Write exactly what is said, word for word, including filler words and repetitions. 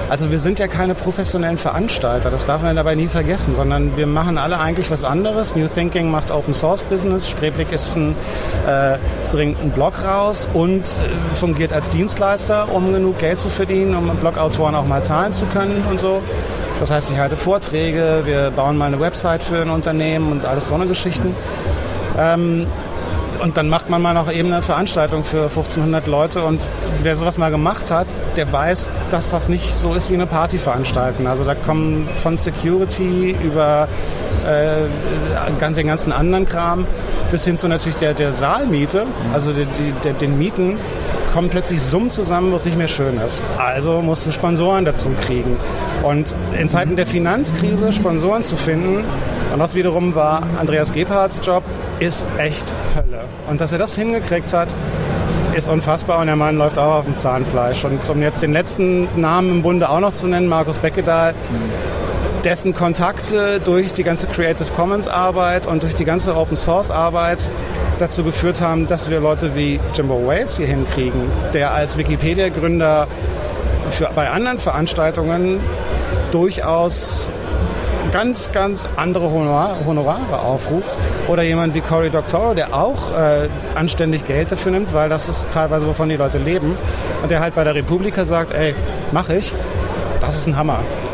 Also wir sind ja keine professionellen Veranstalter, das darf man dabei nie vergessen, sondern wir machen alle eigentlich was anderes. New Thinking macht Open Source Business, Spreeblick ist ein, äh, bringt einen Blog raus und äh, fungiert als Dienstleister, um genug Geld zu verdienen, um Blogautoren auch mal zahlen zu können und so. Das heißt, ich halte Vorträge, wir bauen mal eine Website für ein Unternehmen und alles so eine Geschichten. Ähm, Und dann macht man mal noch eben eine Veranstaltung für fünfzehnhundert Leute und wer sowas mal gemacht hat, der weiß, dass das nicht so ist wie eine Party veranstalten. Also da kommen von Security über äh, den ganzen anderen Kram bis hin zu natürlich der, der Saalmiete, also die, die, der, den Mieten, kommen plötzlich Summen zusammen, wo es nicht mehr schön ist. Also musst du Sponsoren dazu kriegen. Und in Zeiten der Finanzkrise Sponsoren zu finden, und das wiederum war Andreas Gebhardts Job, ist echt Hölle. Und dass er das hingekriegt hat, ist unfassbar. Und der Mann läuft auch auf dem Zahnfleisch. Und um jetzt den letzten Namen im Bunde auch noch zu nennen, Markus Beckedahl, dessen Kontakte durch die ganze Creative Commons Arbeit und durch die ganze Open Source Arbeit dazu geführt haben, dass wir Leute wie Jimbo Wales hier hinkriegen, der als Wikipedia-Gründer für, bei anderen Veranstaltungen durchaus ganz, ganz andere Honor- Honorare aufruft. Oder jemand wie Cory Doctorow, der auch äh, anständig Geld dafür nimmt, weil das ist teilweise, wovon die Leute leben. Und der halt bei der Republika sagt, ey, mach ich. Das ist ein Hammer.